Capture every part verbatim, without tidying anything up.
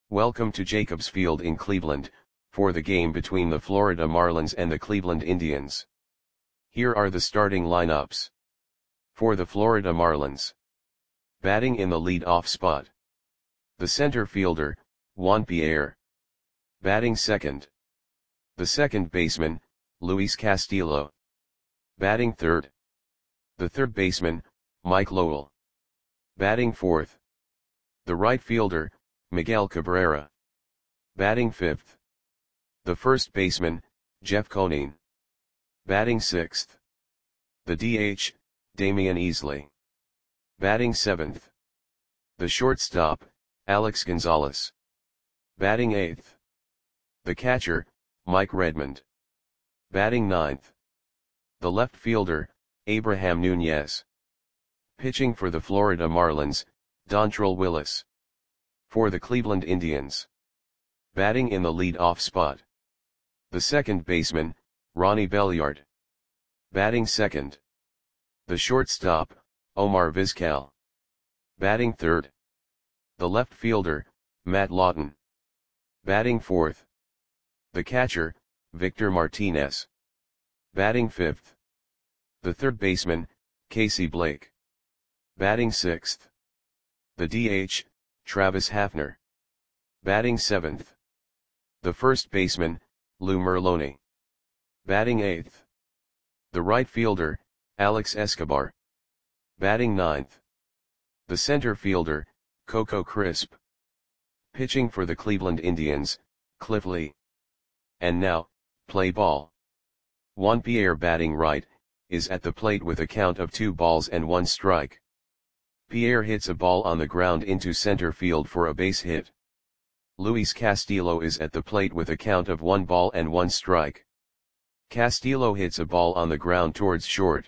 Welcome to Jacobs Field in Cleveland, for the game between the Florida Marlins and the Cleveland Indians. Here are the starting lineups. For the Florida Marlins. Batting in the lead-off spot. The center fielder, Juan Pierre. Batting second. The second baseman, Luis Castillo. Batting third. The third baseman, Mike Lowell. Batting fourth. The right fielder, Miguel Cabrera. Batting fifth. The first baseman, Jeff Conine. Batting sixth. The D H, Damian Easley. Batting seventh. The shortstop, Alex Gonzalez. Batting eighth. The catcher, Mike Redmond. Batting ninth. The left fielder, Abraham Nunez. Pitching for the Florida Marlins, Dontrelle Willis. For the Cleveland Indians. Batting in the lead-off spot. The second baseman, Ronnie Belliard. Batting second. The shortstop, Omar Vizquel. Batting third. The left fielder, Matt Lawton. Batting fourth. The catcher, Victor Martinez. Batting fifth. The third baseman, Casey Blake. Batting sixth. The D H, Travis Hafner. Batting seventh. The first baseman, Lou Merloni. Batting eighth. The right fielder, Alex Escobar. Batting ninth. The center fielder, Coco Crisp. Pitching for the Cleveland Indians, Cliff Lee. And now, play ball. Juan Pierre batting right, is at the plate with a count of two balls and one strike. Pierre hits a ball on the ground into center field for a base hit. Luis Castillo is at the plate with a count of one ball and one strike. Castillo hits a ball on the ground towards short.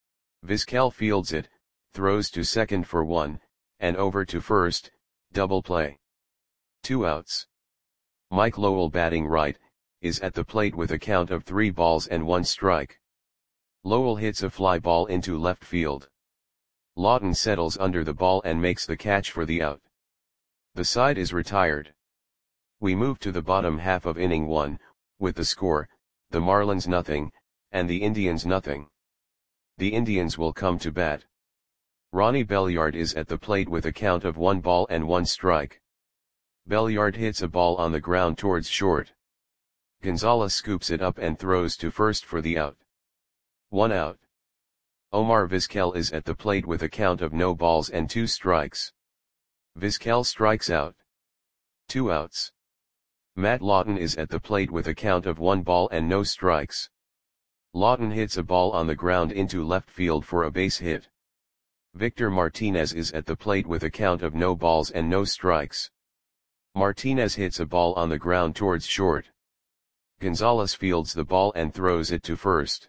Vizquel fields it, throws to second for one, and over to first, double play. Two outs. Mike Lowell batting right, is at the plate with a count of three balls and one strike. Lowell hits a fly ball into left field. Lawton settles under the ball and makes the catch for the out. The side is retired. We move to the bottom half of inning one, with the score, the Marlins nothing, and the Indians nothing. The Indians will come to bat. Ronnie Belliard is at the plate with a count of one ball and one strike. Belliard hits a ball on the ground towards short. Gonzalez scoops it up and throws to first for the out. One out. Omar Vizquel is at the plate with a count of no balls and two strikes. Vizquel strikes out. Two outs. Matt Lawton is at the plate with a count of one ball and no strikes. Lawton hits a ball on the ground into left field for a base hit. Victor Martinez is at the plate with a count of no balls and no strikes. Martinez hits a ball on the ground towards short. Gonzalez fields the ball and throws it to first.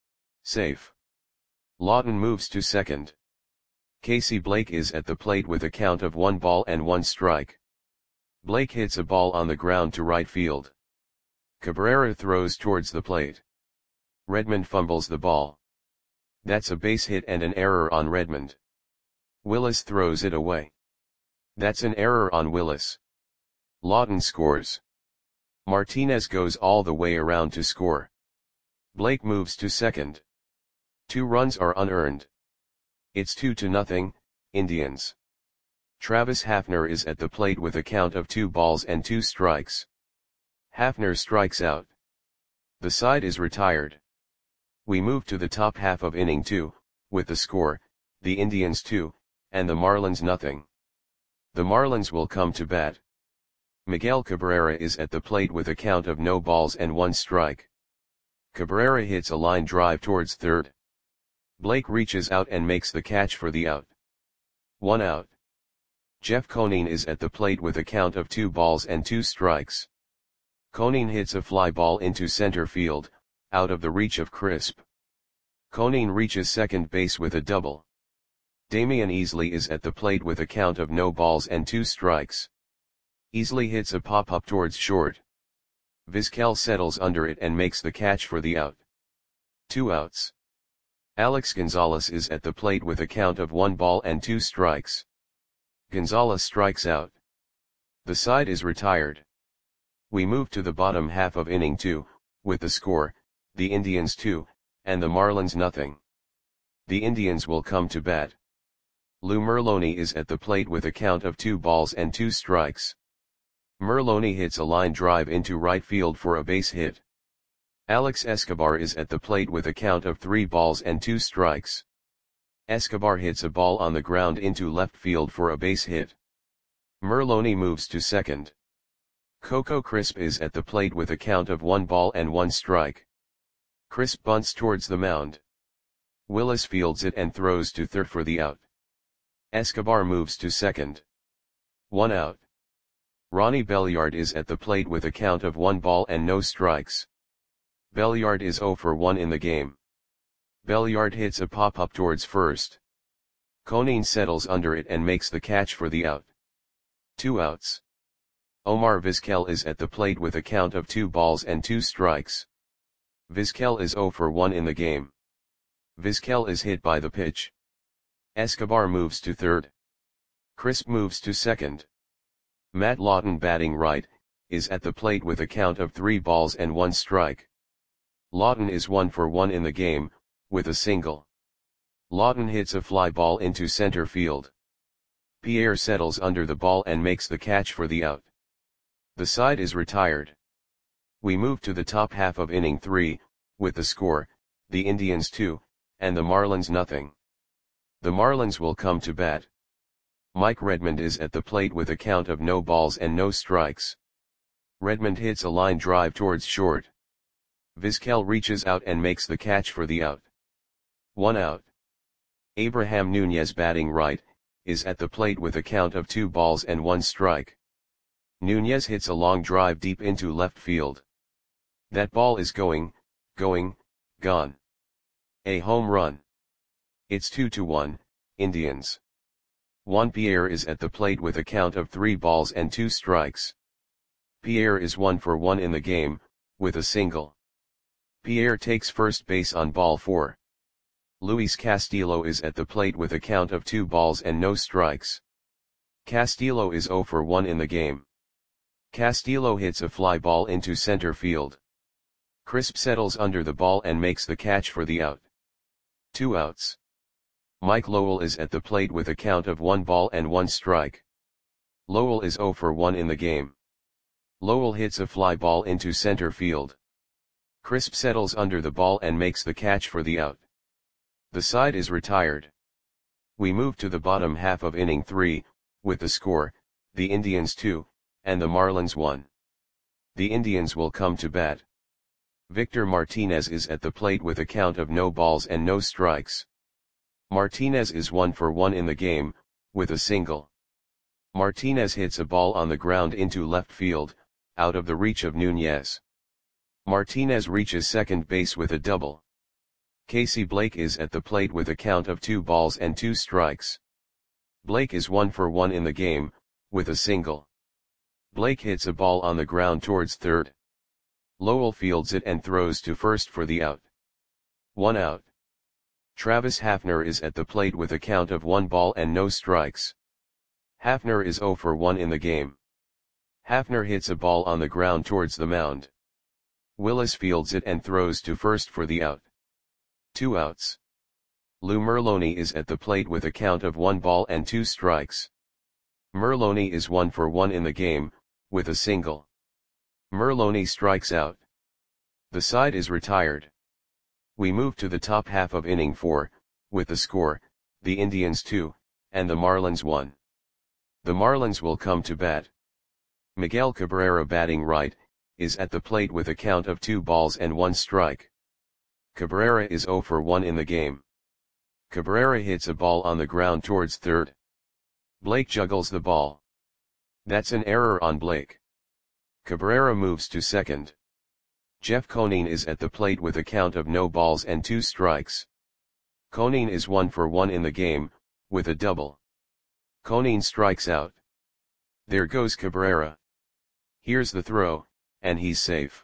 Safe. Lawton moves to second. Casey Blake is at the plate with a count of one ball and one strike. Blake hits a ball on the ground to right field. Cabrera throws towards the plate. Redmond fumbles the ball. That's a base hit and an error on Redmond. Willis throws it away. That's an error on Willis. Lawton scores. Martinez goes all the way around to score. Blake moves to second. Two runs are unearned. It's two to nothing, Indians. Travis Hafner is at the plate with a count of two balls and two strikes. Hafner strikes out. The side is retired. We move to the top half of inning two, with the score, the Indians two, and the Marlins nothing. The Marlins will come to bat. Miguel Cabrera is at the plate with a count of no balls and one strike. Cabrera hits a line drive towards third. Blake reaches out and makes the catch for the out. One out. Jeff Conine is at the plate with a count of two balls and two strikes. Conine hits a fly ball into center field, out of the reach of Crisp. Conine reaches second base with a double. Damian Easley is at the plate with a count of no balls and two strikes. Easley hits a pop-up towards short. Vizquel settles under it and makes the catch for the out. Two outs. Alex Gonzalez is at the plate with a count of one ball and two strikes. Gonzalez strikes out. The side is retired. We move to the bottom half of inning two, with the score, the Indians two, and the Marlins nothing. The Indians will come to bat. Lou Merloni is at the plate with a count of two balls and two strikes. Merloni hits a line drive into right field for a base hit. Alex Escobar is at the plate with a count of three balls and two strikes. Escobar hits a ball on the ground into left field for a base hit. Merloni moves to second. Coco Crisp is at the plate with a count of one ball and one strike. Crisp bunts towards the mound. Willis fields it and throws to third for the out. Escobar moves to second. One out. Ronnie Belliard is at the plate with a count of one ball and no strikes. Belliard is zero for one in the game. Belliard hits a pop-up towards first. Conine settles under it and makes the catch for the out. Two outs. Omar Vizquel is at the plate with a count of two balls and two strikes. Vizquel is zero for one in the game. Vizquel is hit by the pitch. Escobar moves to third. Crisp moves to second. Matt Lawton, batting right, is at the plate with a count of three balls and one strike. Lawton is one for one in the game, with a single. Lawton hits a fly ball into center field. Pierre settles under the ball and makes the catch for the out. The side is retired. We move to the top half of inning three, with the score, the Indians two, and the Marlins nothing. The Marlins will come to bat. Mike Redmond is at the plate with a count of no balls and no strikes. Redmond hits a line drive towards short. Vizquel reaches out and makes the catch for the out. One out. Abraham Nunez, batting right, is at the plate with a count of two balls and one strike. Nunez hits a long drive deep into left field. That ball is going, going, gone. A home run. It's two to one, Indians. Juan Pierre is at the plate with a count of three balls and two strikes. Pierre is one for one in the game, with a single. Pierre takes first base on ball four. Luis Castillo is at the plate with a count of two balls and no strikes. Castillo is zero for one in the game. Castillo hits a fly ball into center field. Crisp settles under the ball and makes the catch for the out. Two outs. Mike Lowell is at the plate with a count of one ball and one strike. Lowell is zero for one in the game. Lowell hits a fly ball into center field. Crisp settles under the ball and makes the catch for the out. The side is retired. We move to the bottom half of inning three, with the score, the Indians two, and the Marlins one. The Indians will come to bat. Victor Martinez is at the plate with a count of no balls and no strikes. Martinez is one for one in the game, with a single. Martinez hits a ball on the ground into left field, out of the reach of Nunez. Martinez reaches second base with a double. Casey Blake is at the plate with a count of two balls and two strikes. Blake is one for one in the game, with a single. Blake hits a ball on the ground towards third. Lowell fields it and throws to first for the out. One out. Travis Hafner is at the plate with a count of one ball and no strikes. Hafner is zero for one in the game. Hafner hits a ball on the ground towards the mound. Willis fields it and throws to first for the out. Two outs. Lou Merloni is at the plate with a count of one ball and two strikes. Merloni is one for one in the game, with a single. Merloni strikes out. The side is retired. We move to the top half of inning four, with the score, the Indians two, and the Marlins one. The Marlins will come to bat. Miguel Cabrera, batting right, is at the plate with a count of two balls and one strike. Cabrera is zero for one in the game. Cabrera hits a ball on the ground towards third. Blake juggles the ball. That's an error on Blake. Cabrera moves to second. Jeff Conine is at the plate with a count of no balls and two strikes. Conine is one for one in the game, with a double. Conine strikes out. There goes Cabrera. Here's the throw, and he's safe.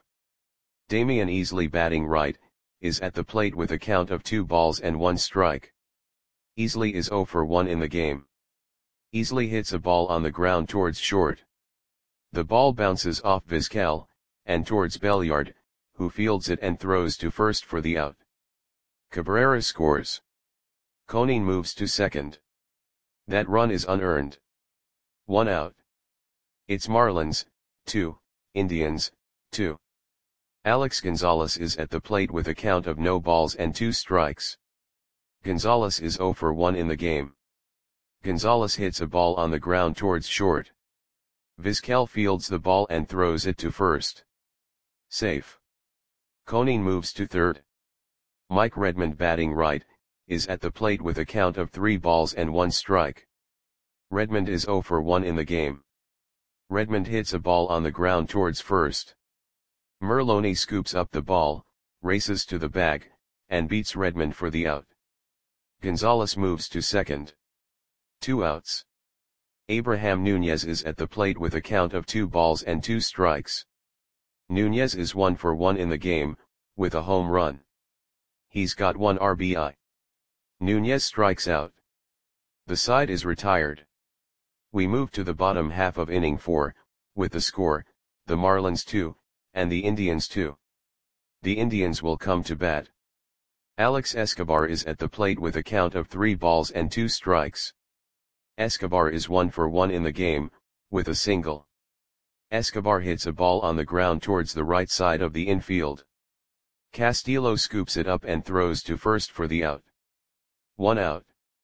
Damian Easley, batting right, is at the plate with a count of two balls and one strike. Easley is zero for one in the game. Easley hits a ball on the ground towards short. The ball bounces off Vizquel, and towards Belliard, who fields it and throws to first for the out. Cabrera scores. Konin moves to second. That run is unearned. One out. It's Marlins, two, Indians, two. Alex Gonzalez is at the plate with a count of no balls and two strikes. Gonzalez is zero for one in the game. Gonzalez hits a ball on the ground towards short. Vizquel fields the ball and throws it to first. Safe. Konin moves to third. Mike Redmond, batting right, is at the plate with a count of three balls and one strike. Redmond is zero for one in the game. Redmond hits a ball on the ground towards first. Merloni scoops up the ball, races to the bag, and beats Redmond for the out. Gonzalez moves to second. Two outs. Abraham Nunez is at the plate with a count of two balls and two strikes. Nunez is one for one in the game, with a home run. He's got one R B I. Nunez strikes out. The side is retired. We move to the bottom half of inning four, with the score, the Marlins two, and the Indians two. The Indians will come to bat. Alex Escobar is at the plate with a count of three balls and two strikes. Escobar is one for one in the game, with a single. Escobar hits a ball on the ground towards the right side of the infield. Castillo scoops it up and throws to first for the out. One out.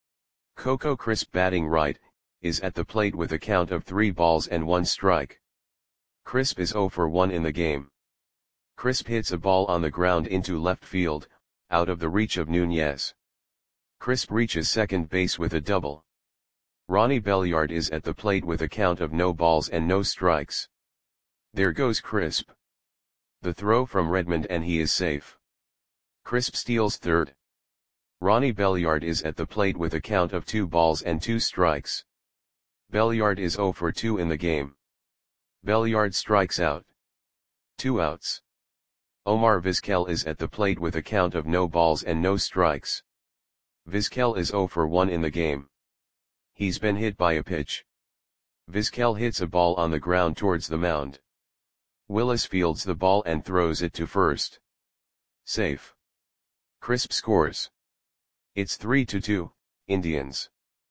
Coco Crisp, batting right, is at the plate with a count of three balls and one strike. Crisp is zero for one in the game. Crisp hits a ball on the ground into left field, out of the reach of Nunez. Crisp reaches second base with a double. Ronnie Belliard is at the plate with a count of no balls and no strikes. There goes Crisp. The throw from Redmond and he is safe. Crisp steals third. Ronnie Belliard is at the plate with a count of two balls and two strikes. Belliard is zero for two in the game. Belliard strikes out. Two outs. Omar Vizquel is at the plate with a count of no balls and no strikes. Vizquel is zero for one in the game. He's been hit by a pitch. Vizquel hits a ball on the ground towards the mound. Willis fields the ball and throws it to first. Safe. Crisp scores. It's three to two, Indians.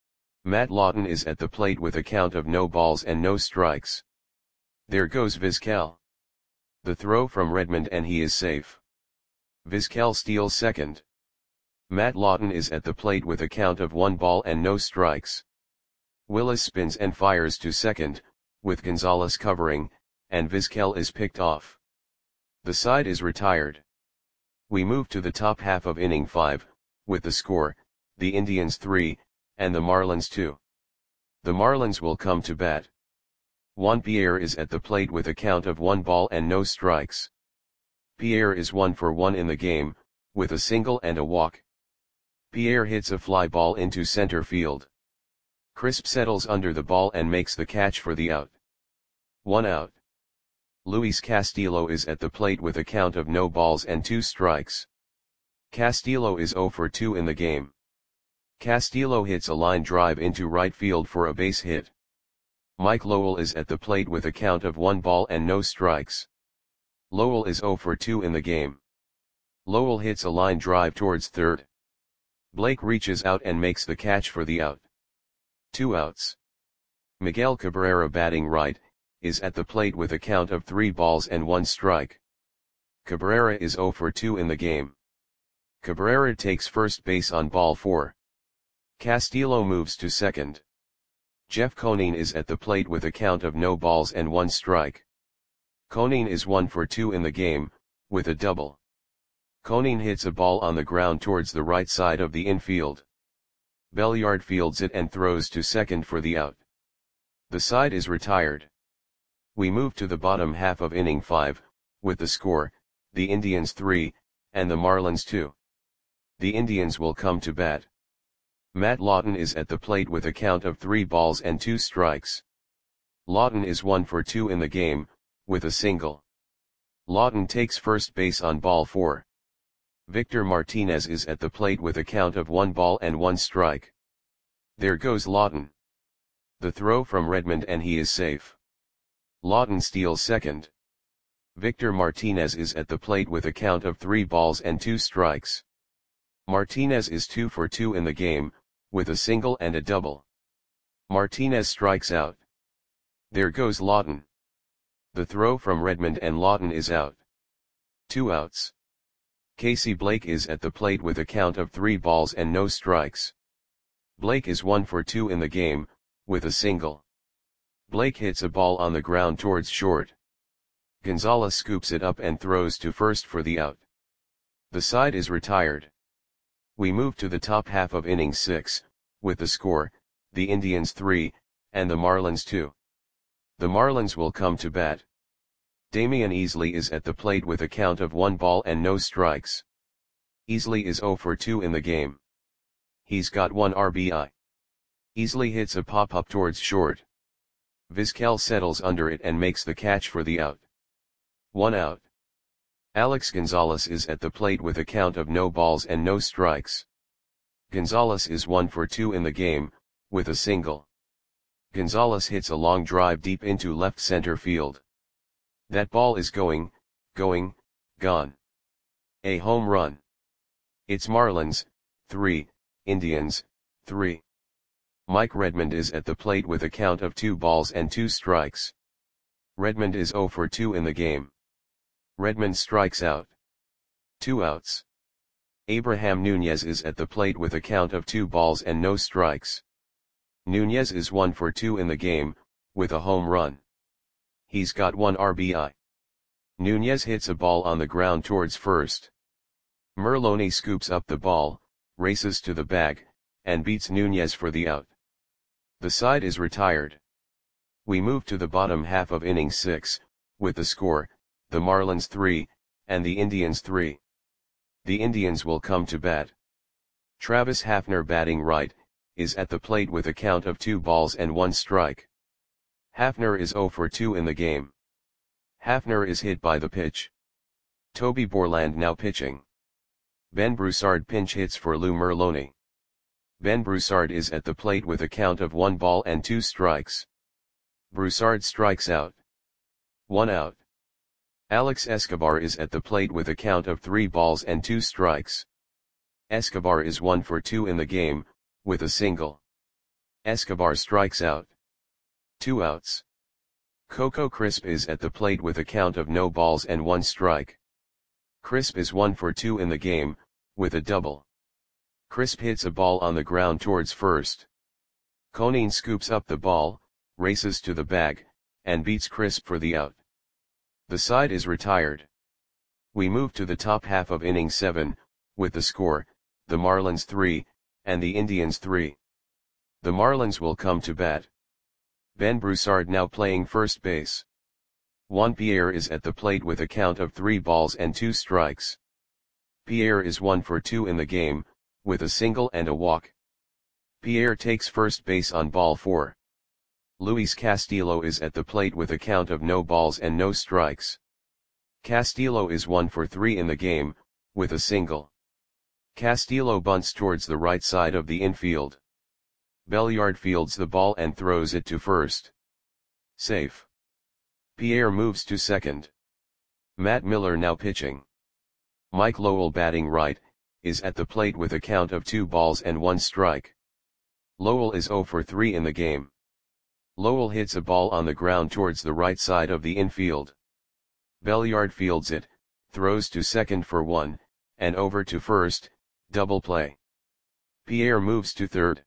Matt Lawton is at the plate with a count of no balls and no strikes. There goes Vizquel. The throw from Redmond and he is safe. Vizquel steals second. Matt Lawton is at the plate with a count of one ball and no strikes. Willis spins and fires to second, with Gonzalez covering, and Vizquel is picked off. The side is retired. We move to the top half of inning five, with the score, the Indians three, and the Marlins two. The Marlins will come to bat. Juan Pierre is at the plate with a count of one ball and no strikes. Pierre is one for one in the game, with a single and a walk. Pierre hits a fly ball into center field. Crisp settles under the ball and makes the catch for the out. One out. Luis Castillo is at the plate with a count of no balls and two strikes. Castillo is zero for two in the game. Castillo hits a line drive into right field for a base hit. Mike Lowell is at the plate with a count of one ball and no strikes. Lowell is zero for two in the game. Lowell hits a line drive towards third. Blake reaches out and makes the catch for the out. Two outs. Miguel Cabrera, batting right, is at the plate with a count of three balls and one strike. Cabrera is zero for two in the game. Cabrera takes first base on ball four. Castillo moves to second. Jeff Konin is at the plate with a count of no balls and one strike. Konin is one for two in the game, with a double. Konin hits a ball on the ground towards the right side of the infield. Belliard fields it and throws to second for the out. The side is retired. We move to the bottom half of inning five, with the score, the Indians three, and the Marlins two. The Indians will come to bat. Matt Lawton is at the plate with a count of three balls and two strikes. Lawton is one for two in the game, with a single. Lawton takes first base on ball four. Victor Martinez is at the plate with a count of one ball and one strike. There goes Lawton. The throw from Redmond and he is safe. Lawton steals second. Victor Martinez is at the plate with a count of three balls and two strikes. Martinez is two for two in the game, with a single and a double. Martinez strikes out. There goes Lawton. The throw from Redmond and Lawton is out. Two outs. Casey Blake is at the plate with a count of three balls and no strikes. Blake is one for two in the game, with a single. Blake hits a ball on the ground towards short. Gonzalez scoops it up and throws to first for the out. The side is retired. We move to the top half of inning six, with the score, the Indians three, and the Marlins two. The Marlins will come to bat. Damian Easley is at the plate with a count of one ball and no strikes. Easley is zero for two in the game. He's got one R B I. Easley hits a pop-up towards short. Vizquel settles under it and makes the catch for the out. One out. Alex Gonzalez is at the plate with a count of no balls and no strikes. Gonzalez is one for two in the game, with a single. Gonzalez hits a long drive deep into left center field. That ball is going, going, gone. A home run. It's Marlins, three, Indians, three. Mike Redmond is at the plate with a count of two balls and two strikes. Redmond is zero for two in the game. Redmond strikes out. Two outs. Abraham Nunez is at the plate with a count of two balls and no strikes. Nunez is one for two in the game, with a home run. He's got one R B I. Nunez hits a ball on the ground towards first. Merloni scoops up the ball, races to the bag, and beats Nunez for the out. The side is retired. We move to the bottom half of inning six, with the score, the Marlins three, and the Indians three. The Indians will come to bat. Travis Hafner, batting right, is at the plate with a count of two balls and one strike. Hafner is zero for two in the game. Hafner is hit by the pitch. Toby Borland now pitching. Ben Broussard pinch hits for Lou Merloni. Ben Broussard is at the plate with a count of one ball and two strikes. Broussard strikes out. One out. Alex Escobar is at the plate with a count of three balls and two strikes. Escobar is one for two in the game, with a single. Escobar strikes out. Two outs. Coco Crisp is at the plate with a count of no balls and one strike. Crisp is one for two in the game, with a double. Crisp hits a ball on the ground towards first. Conine scoops up the ball, races to the bag, and beats Crisp for the out. The side is retired. We move to the top half of inning seven, with the score, the Marlins three, and the Indians three. The Marlins will come to bat. Ben Broussard now playing first base. Juan Pierre is at the plate with a count of three balls and two strikes. Pierre is one for two in the game, with a single and a walk. Pierre takes first base on ball four. Luis Castillo is at the plate with a count of no balls and no strikes. Castillo is one for three in the game, with a single. Castillo bunts towards the right side of the infield. Belliard fields the ball and throws it to first. Safe. Pierre moves to second. Matt Miller now pitching. Mike Lowell, batting right, is at the plate with a count of two balls and one strike. Lowell is zero for three in the game. Lowell hits a ball on the ground towards the right side of the infield. Belliard fields it, throws to second for one, and over to first, double play. Pierre moves to third.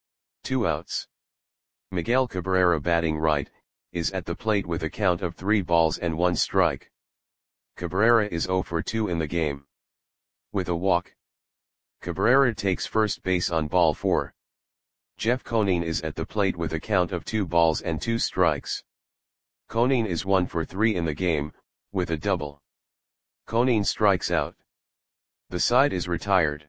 Two outs. Miguel Cabrera, batting right, is at the plate with a count of three balls and one strike. Cabrera is zero for two in the game. With a walk. Cabrera takes first base on ball four. Jeff Conine is at the plate with a count of two balls and two strikes. Conine is one for three in the game, with a double. Conine strikes out. The side is retired.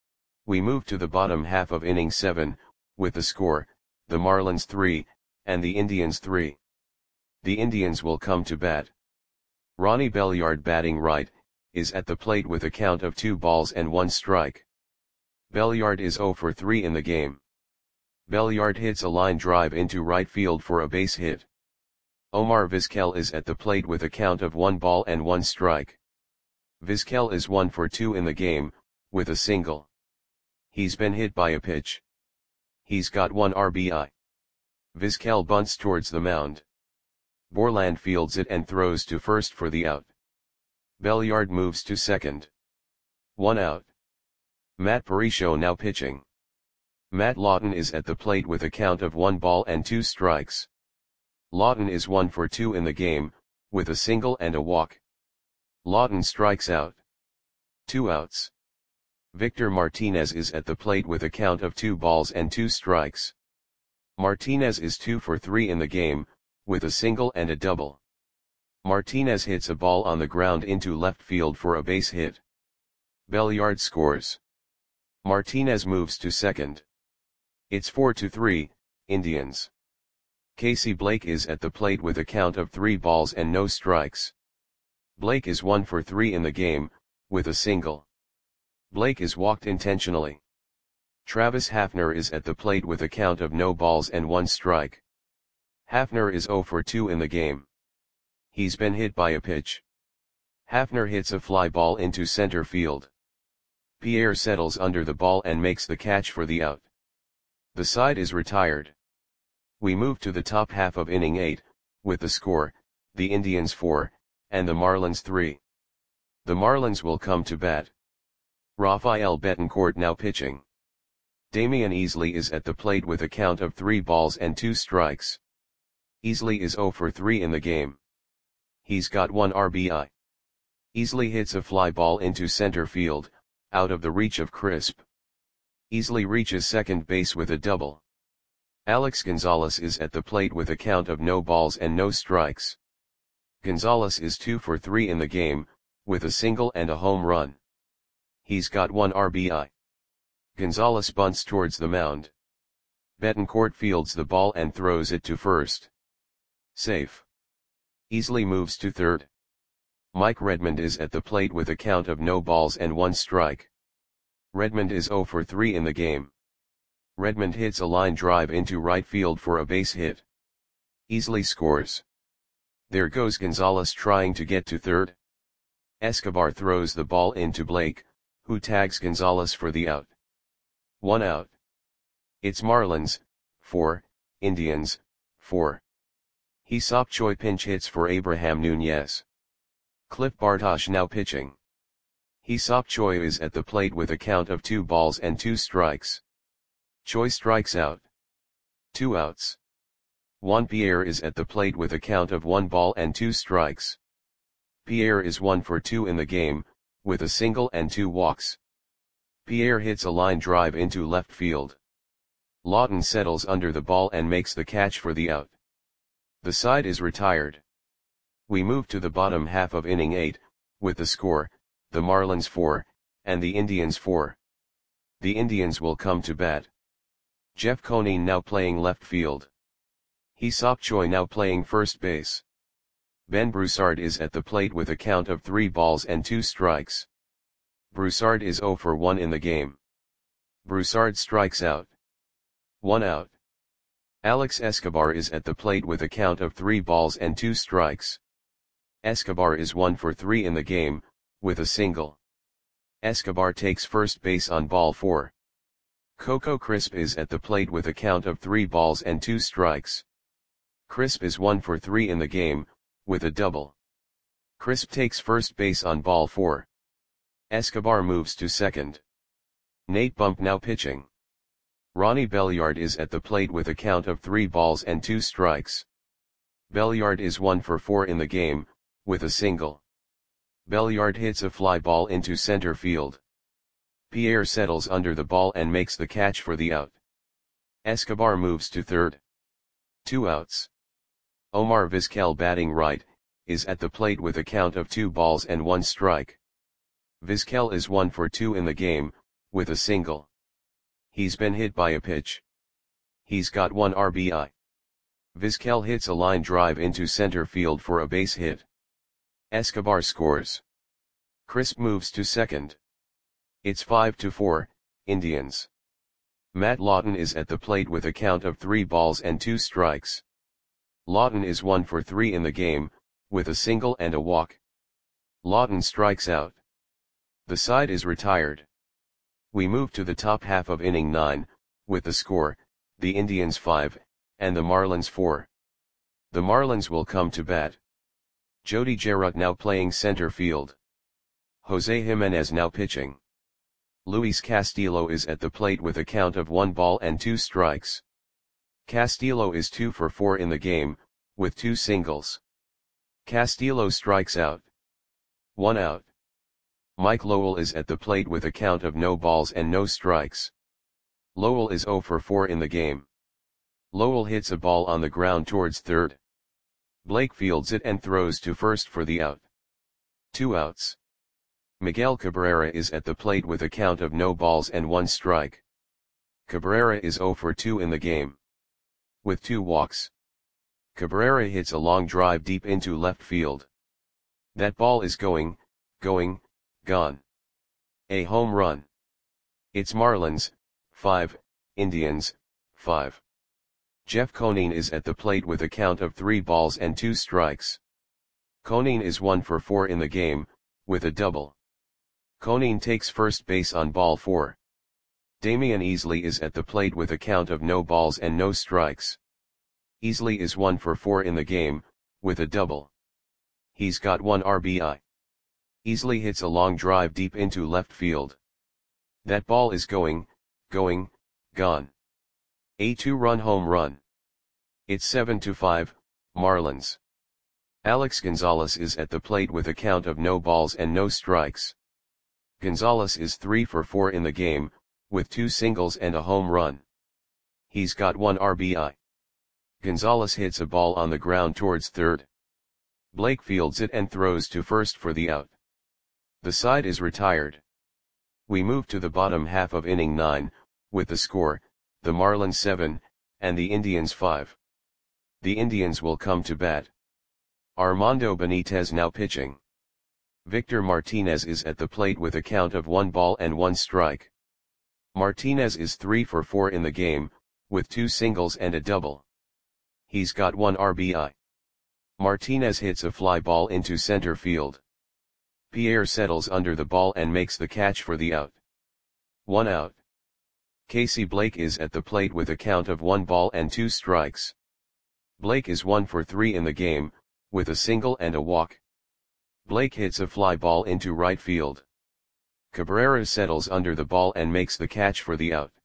We move to the bottom half of inning seven, with the score, the Marlins three, and the Indians three. The Indians will come to bat. Ronnie Belliard, batting right, is at the plate with a count of two balls and one strike. Belliard is zero for three in the game. Belliard hits a line drive into right field for a base hit. Omar Vizquel is at the plate with a count of one ball and one strike. Vizquel is one for two in the game, with a single. He's been hit by a pitch. He's got one R B I. Vizquel bunts towards the mound. Borland fields it and throws to first for the out. Belliard moves to second. One out. Matt Parisho now pitching. Matt Lawton is at the plate with a count of one ball and two strikes. Lawton is one for two in the game, with a single and a walk. Lawton strikes out. Two outs. Victor Martinez is at the plate with a count of two balls and two strikes. Martinez is two for three in the game, with a single and a double. Martinez hits a ball on the ground into left field for a base hit. Belliard scores. Martinez moves to second. It's four to three, Indians. Casey Blake is at the plate with a count of three balls and no strikes. Blake is one for three in the game, with a single. Blake is walked intentionally. Travis Hafner is at the plate with a count of no balls and one strike. Hafner is zero for two in the game. He's been hit by a pitch. Hafner hits a fly ball into center field. Pierre settles under the ball and makes the catch for the out. The side is retired. We move to the top half of inning eight, with the score, the Indians four, and the Marlins three. The Marlins will come to bat. Rafael Betancourt now pitching. Damian Easley is at the plate with a count of three balls and two strikes. Easley is zero for three in the game. He's got one R B I. Easley hits a fly ball into center field, out of the reach of Crisp. Easley reaches second base with a double. Alex Gonzalez is at the plate with a count of no balls and no strikes. Gonzalez is two for three in the game, with a single and a home run. He's got one R B I. Gonzalez bunts towards the mound. Betancourt fields the ball and throws it to first. Safe. Easley moves to third. Mike Redmond is at the plate with a count of no balls and one strike. Redmond is zero for three in the game. Redmond hits a line drive into right field for a base hit. Easley scores. There goes Gonzalez trying to get to third. Escobar throws the ball into Blake, who tags Gonzalez for the out. One out. It's Marlins, four, Indians, four. Hee-Seop Choi pinch hits for Abraham Nunez. Cliff Bartosh now pitching. Hee-Seop Choi is at the plate with a count of two balls and two strikes. Choi strikes out. Two outs. Juan Pierre is at the plate with a count of one ball and two strikes. Pierre is one for two in the game, with a single and two walks. Pierre hits a line drive into left field. Lawton settles under the ball and makes the catch for the out. The side is retired. We move to the bottom half of inning eight, with the score, the Marlins four, and the Indians four. The Indians will come to bat. Jeff Conine now playing left field. Hee-Seop Choi now playing first base. Ben Broussard is at the plate with a count of three balls and two strikes. Broussard is zero for one in the game. Broussard strikes out. One out. Alex Escobar is at the plate with a count of three balls and two strikes. Escobar is one for three in the game, with a single. Escobar takes first base on ball four. Coco Crisp is at the plate with a count of three balls and two strikes. Crisp is one for three in the game, with a double. Crisp takes first base on ball four. Escobar moves to second. Nate Bump now pitching. Ronnie Belliard is at the plate with a count of three balls and two strikes. Belliard is one for four in the game, with a single. Belliard hits a fly ball into center field. Pierre settles under the ball and makes the catch for the out. Escobar moves to third. Two outs. Omar Vizquel batting right, is at the plate with a count of two balls and one strike. Vizquel is one for two in the game, with a single. He's been hit by a pitch. He's got one R B I. Vizquel hits a line drive into center field for a base hit. Escobar scores. Crisp moves to second. It's five to four, Indians. Matt Lawton is at the plate with a count of three balls and two strikes. Lawton is one for three in the game, with a single and a walk. Lawton strikes out. The side is retired. We move to the top half of inning nine, with the score, the Indians five, and the Marlins four. The Marlins will come to bat. Jody Jarrett now playing center field. Jose Jimenez now pitching. Luis Castillo is at the plate with a count of one ball and two strikes. Castillo is two for four in the game, with two singles. Castillo strikes out. One out. Mike Lowell is at the plate with a count of no balls and no strikes. Lowell is zero for four in the game. Lowell hits a ball on the ground towards third. Blake fields it and throws to first for the out. Two outs. Miguel Cabrera is at the plate with a count of no balls and one strike. Cabrera is zero for two in the game. With two walks. Cabrera hits a long drive deep into left field. That ball is going, going, gone. A home run. It's Marlins, five, Indians, five. Jeff Conine is at the plate with a count of three balls and two strikes. Conine is one for four in the game, with a double. Conine takes first base on ball four. Damian Easley is at the plate with a count of no balls and no strikes. Easley is one for four in the game, with a double. He's got one R B I. Easley hits a long drive deep into left field. That ball is going, going, gone. A two-run home run. It's seven to five, Marlins. Alex Gonzalez is at the plate with a count of no balls and no strikes. Gonzalez is three for four in the game, with two singles and a home run. He's got one R B I. Gonzalez hits a ball on the ground towards third. Blake fields it and throws to first for the out. The side is retired. We move to the bottom half of inning nine, with the score, the Marlins seven, and the Indians five. The Indians will come to bat. Armando Benitez now pitching. Victor Martinez is at the plate with a count of one ball and one strike. Martinez is three for four in the game, with two singles and a double. He's got one R B I. Martinez hits a fly ball into center field. Pierre settles under the ball and makes the catch for the out. One out. Casey Blake is at the plate with a count of one ball and two strikes. Blake is one for three in the game, with a single and a walk. Blake hits a fly ball into right field. Cabrera settles under the ball and makes the catch for the out.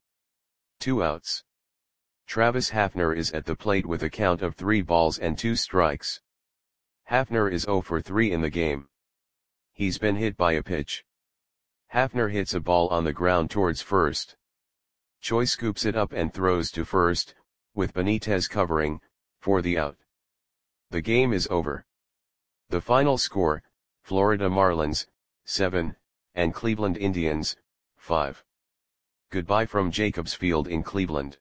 Two outs. Travis Hafner is at the plate with a count of three balls and two strikes. Hafner is zero for three in the game. He's been hit by a pitch. Hafner hits a ball on the ground towards first. Choi scoops it up and throws to first, with Benitez covering, for the out. The game is over. The final score, Florida Marlins, seven, and Cleveland Indians, five. Goodbye from Jacobs Field in Cleveland.